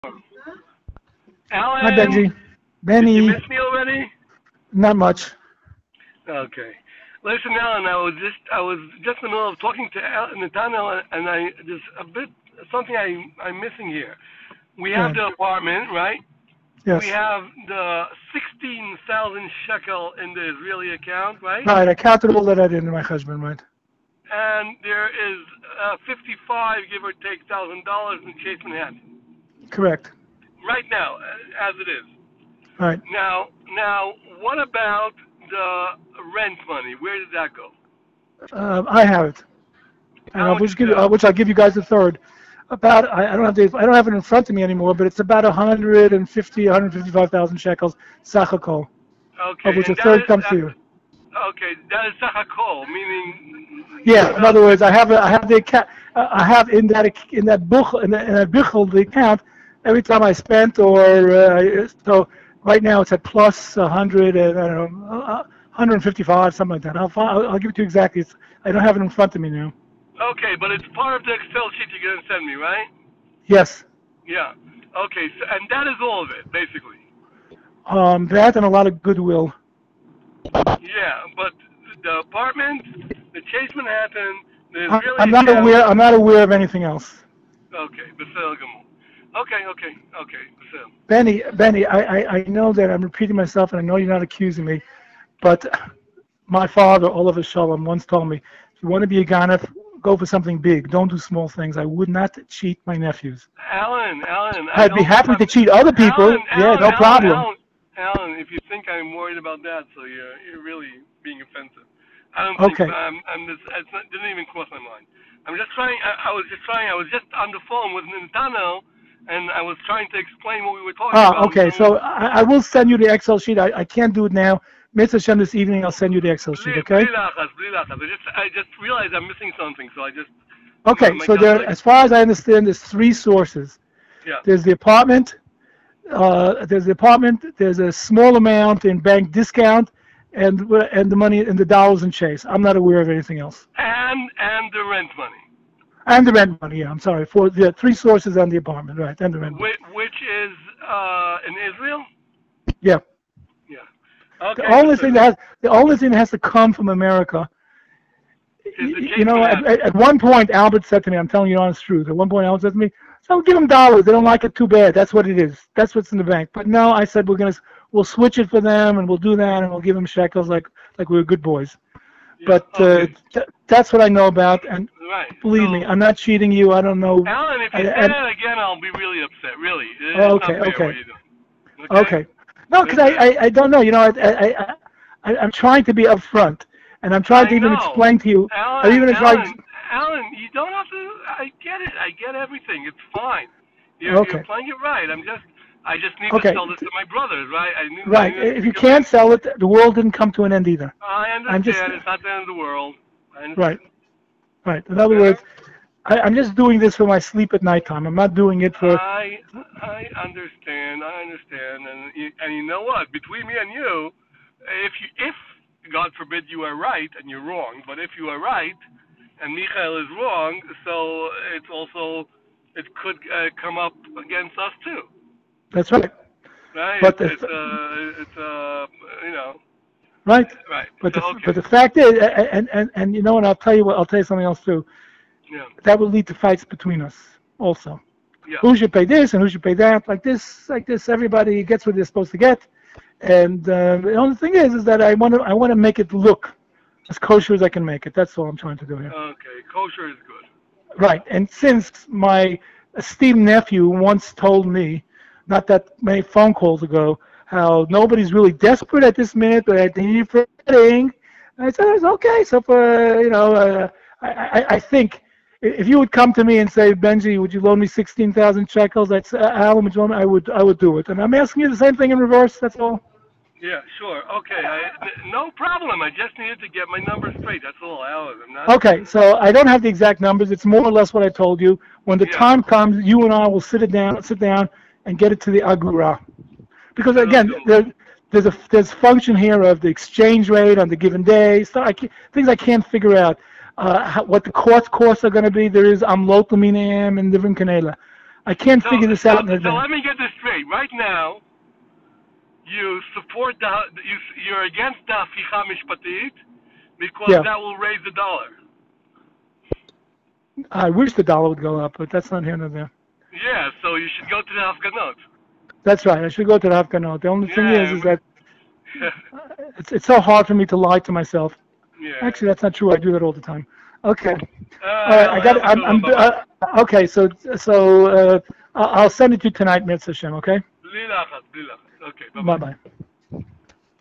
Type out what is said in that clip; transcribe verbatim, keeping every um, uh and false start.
Hi, Alan, Benji. did you Benny, miss me already? not much. Okay. Listen, Alan, I was just I was just in the middle of talking to Al- Nathaniel, and I there's a bit something I I'm missing here. We have Good. the apartment, right? We Yes. have the sixteen thousand shekel in the Israeli account, right? Right, I counted all that I did in my husband, right? And there is uh, fifty-five, give or take, thousand dollars in Chase Manhattan Correct. right now, uh, as it is. Right. Now, now, what about the rent money? Where did that go? Uh, I have it, and How I much will is give you, that? uh, which I'll give you guys a third. About I, I don't have the I don't have it in front of me anymore, but it's about one hundred fifty, one hundred fifty-five thousand shekels, sachakol, of Okay, which and a that third is comes to you. uh, okay. That is Sahakol, meaning what Yeah. In about other the? words, I have a, I have the account. uh, I have in that ac- in that book in that, in that bichel, the account, every time I spent or uh, so right now it's at plus one hundred and I don't know uh, one hundred fifty-five, something like that. I'll, fi- I'll I'll give it to you exactly. It's, I don't have it in front of me now. Okay, but it's part of the Excel sheet you're gonna send me, right? Yes. Yeah. Okay, so, and that is all of it, basically. Um, that and a lot of goodwill. Yeah, but the apartment, the Chase Manhattan, the I, Israeli I'm not account. aware. I'm not aware of anything else. Okay, Basel Gamul. Okay, okay, okay, Basel. Benny, Benny, I, I, I know that I'm repeating myself, and I know you're not accusing me, but my father, Oliver Shalom, once told me, if you want to be a Ganef, go for something big. Don't do small things. I would not cheat my nephews. Alan, Alan, I I'd be don't. happy I'm, to cheat other Alan, people. Yeah, Alan, no Alan, problem. Alan, Alan. If you think I'm worried about that, so you're you're really being offensive. I don't think so. Okay. I'm. I'm just. It's not, didn't even cross my mind. I'm just trying. I, I was just trying. I was just on the phone with Nintendo, and I was trying to explain what we were talking Ah, about. okay. So I, I will send you the Excel sheet. I, I can't do it now. Mister Shem, this evening, I'll send you the Excel sheet, Bli okay? bli lachas, bli lachas. I just. I just realized I'm missing something, so I just. My, Okay, my so there, calculation. as far as I understand, there's three sources. Yeah. There's the apartment, uh, there's the apartment, there's a small amount in bank discount, and and the money in the dollars and chase. I'm not aware of anything else. And and the rent money, And the rent money, yeah, I'm sorry. For the three sources on the apartment, right, and the rent money. which, which is uh in Israel. Yeah. Yeah. The Okay, only thing Basel. that has, the only thing that has to come from America, Is the you, you Chase know, at, Manhattan. at one point Albert said to me, I'm telling you the honest truth. At one point Albert said to me, "So give them dollars. They don't like it too bad. That's what it is. That's what's in the bank." But no, I said we're gonna we'll switch it for them and we'll do that and we'll give them shekels like like we were good boys. Yeah. But uh, Okay. th- that's what I know about. And Right. believe me, So, I'm not cheating you. I don't know. Alan, if I, you say and that again, I'll be really upset. Really, it's not okay, fair what okay, you're doing. Okay. okay. No, because I, Listen. I, I don't know. You know, I, I, I, I, I'm trying to be upfront, and I'm trying I to even know, explain to you. I'm Alan. even trying. Alan. Alan. You don't have to. I get it. I get everything. It's fine. You're you're Okay, playing it right. I'm just. I just need to okay, sell this to my brothers, right? I need. I right. need If to you give them. can't sell it, the world didn't come to an end either. I I'm just understand. It's not the end of the world. I right, understand. right. In other Okay. words, I, I'm just doing this for my sleep at nighttime. I'm not doing it for. I I understand. I understand. And you, and you know what? Between me and you, if you if God forbid you are right and you're wrong, but if you are right and Michael is wrong, so it's also it could uh, come up against us too, That's right. right? But It's the it's uh it's uh you know right. right. But So the but okay, the fact is, and and and you know what? I'll tell you what. I'll tell you something else too. yeah, That will lead to fights between us also. yeah, Who should pay this and who should pay that? Like this, like this. Everybody gets what they're supposed to get. And uh, the only thing is, is that I want to I want to make it look as kosher as I can make it. That's all I'm trying to do here. okay. Kosher is good. Right. And since my esteemed nephew once told me, not that many phone calls ago, how nobody's really desperate at this minute, but I need for wedding. I said, it's okay. So for, you know, uh, I, I, I think if you would come to me and say, Benji, would you loan me sixteen thousand shekels? That's uh, Alan, would you loan me? I would, I would do it. And I'm asking you the same thing in reverse. That's all. Yeah, sure. Okay, I, no problem. I just needed to get my numbers straight. That's all, Alan. I'm not. Okay, so I don't have the exact numbers. It's more or less what I told you. When the Yeah. time comes, you and I will sit it down, sit down, and get it to the Agura. Because again, there, there's a there's function here of the exchange rate on the given day. So I can't, things I can't figure out. Uh, how, what the cost costs are going to be. There is amlot minim and different canela. I can't So, figure this so, out in so advance. let me get this straight. Right now, you support the you you're against the Hafika Mishpatit because Yeah. that will raise the dollar. I wish the dollar would go up, but that's not here nor there. Yeah, so you should go to the Hafganot. That's right. I should go to the Hafganot. The only thing Yeah, is, is we- that it's it's so hard for me to lie to myself. Yeah. Actually, that's not true. I do that all the time. Okay. Uh, All right. I got. have a I'm. good I'm one. Bye-bye. uh, okay. So so uh, I'll I'll send it to you tonight, Mitzvah Hashem. Okay. Bli lachat, bli lachat. Okay, bye-bye. Bye bye.